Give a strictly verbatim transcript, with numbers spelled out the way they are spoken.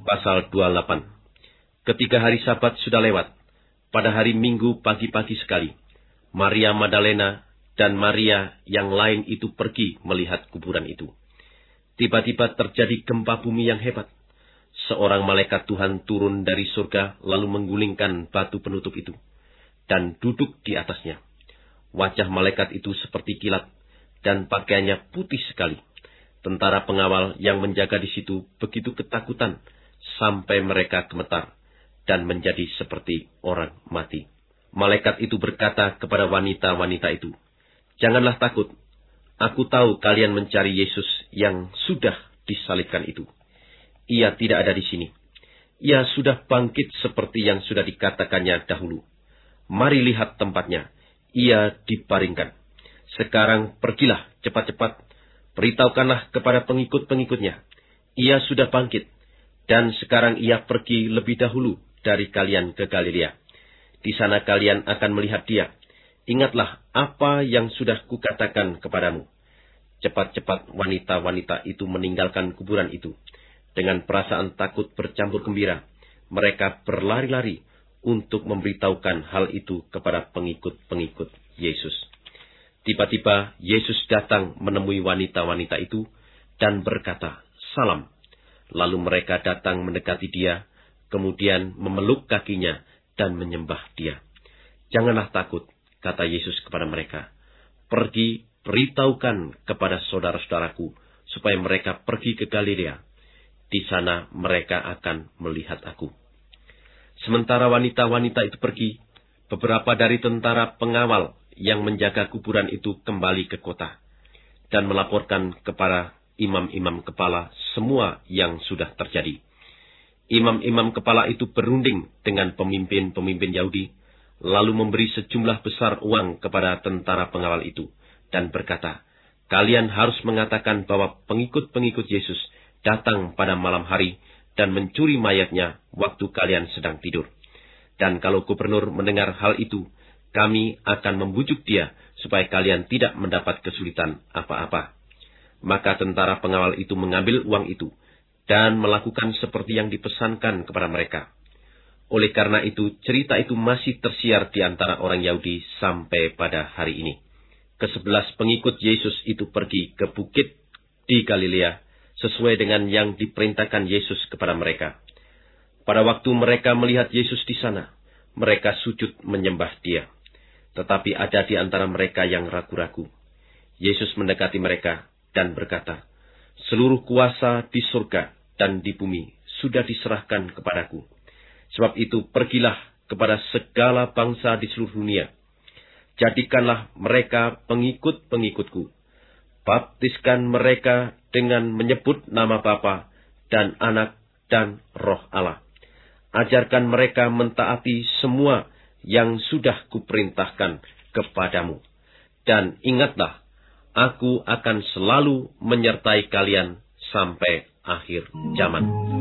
pasal dua puluh delapan. Ketika hari Sabat sudah lewat, pada hari Minggu pagi-pagi sekali, Maria Magdalena dan Maria yang lain itu pergi melihat kuburan itu. Tiba-tiba terjadi gempa bumi yang hebat. Seorang malaikat Tuhan turun dari surga lalu menggulingkan batu penutup itu dan duduk di atasnya. Wajah malaikat itu seperti kilat dan pakaiannya putih sekali. Tentara pengawal yang menjaga di situ begitu ketakutan sampai mereka gemetar dan menjadi seperti orang mati. Malaikat itu berkata kepada wanita-wanita itu, "Janganlah takut. Aku tahu kalian mencari Yesus yang sudah disalibkan itu. Ia tidak ada di sini. Ia sudah bangkit seperti yang sudah dikatakannya dahulu. Mari lihat tempatnya. Ia dibaringkan. Sekarang pergilah cepat-cepat. Beritahukanlah kepada pengikut-pengikutnya. Ia sudah bangkit. Dan sekarang ia pergi lebih dahulu dari kalian ke Galilea. Di sana kalian akan melihat dia. Ingatlah apa yang sudah kukatakan kepadamu." Cepat-cepat wanita-wanita itu meninggalkan kuburan itu. Dengan perasaan takut bercampur gembira, mereka berlari-lari untuk memberitahukan hal itu kepada pengikut-pengikut Yesus. Tiba-tiba Yesus datang menemui wanita-wanita itu dan berkata, "Salam." Lalu mereka datang mendekati dia, kemudian memeluk kakinya dan menyembah dia. "Janganlah takut," kata Yesus kepada mereka. "Pergi, beritahukan kepada saudara-saudaraku, supaya mereka pergi ke Galilea. Di sana mereka akan melihat aku." Sementara wanita-wanita itu pergi, beberapa dari tentara pengawal yang menjaga kuburan itu kembali ke kota dan melaporkan kepada imam-imam kepala semua yang sudah terjadi. Imam-imam kepala itu berunding dengan pemimpin-pemimpin Yahudi, lalu memberi sejumlah besar uang kepada tentara pengawal itu, dan berkata, "Kalian harus mengatakan bahwa pengikut-pengikut Yesus datang pada malam hari dan mencuri mayatnya waktu kalian sedang tidur. Dan kalau gubernur mendengar hal itu, kami akan membujuk dia supaya kalian tidak mendapat kesulitan apa-apa." Maka tentara pengawal itu mengambil uang itu dan melakukan seperti yang dipesankan kepada mereka. Oleh karena itu, cerita itu masih tersiar di antara orang Yahudi sampai pada hari ini. Kesebelas pengikut Yesus itu pergi ke bukit di Galilea sesuai dengan yang diperintahkan Yesus kepada mereka. Pada waktu mereka melihat Yesus di sana, mereka sujud menyembah dia. Tetapi ada di antara mereka yang ragu-ragu. Yesus mendekati mereka dan berkata, "Seluruh kuasa di surga dan di bumi sudah diserahkan kepadaku. Sebab itu pergilah kepada segala bangsa di seluruh dunia. Jadikanlah mereka pengikut-pengikutku. Baptiskan mereka dengan menyebut nama Bapa dan Anak dan Roh Allah. Ajarkan mereka mentaati semua yang sudah kuperintahkan kepadamu. Dan ingatlah, aku akan selalu menyertai kalian sampai akhir zaman."